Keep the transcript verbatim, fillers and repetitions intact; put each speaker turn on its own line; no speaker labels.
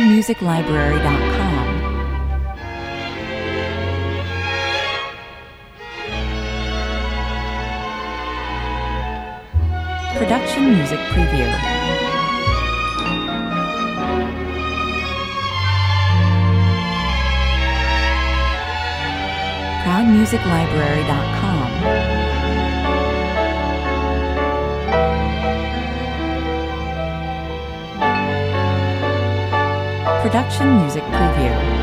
music library dot com. Production Music Preview. proud music library dot com. Production Music Preview.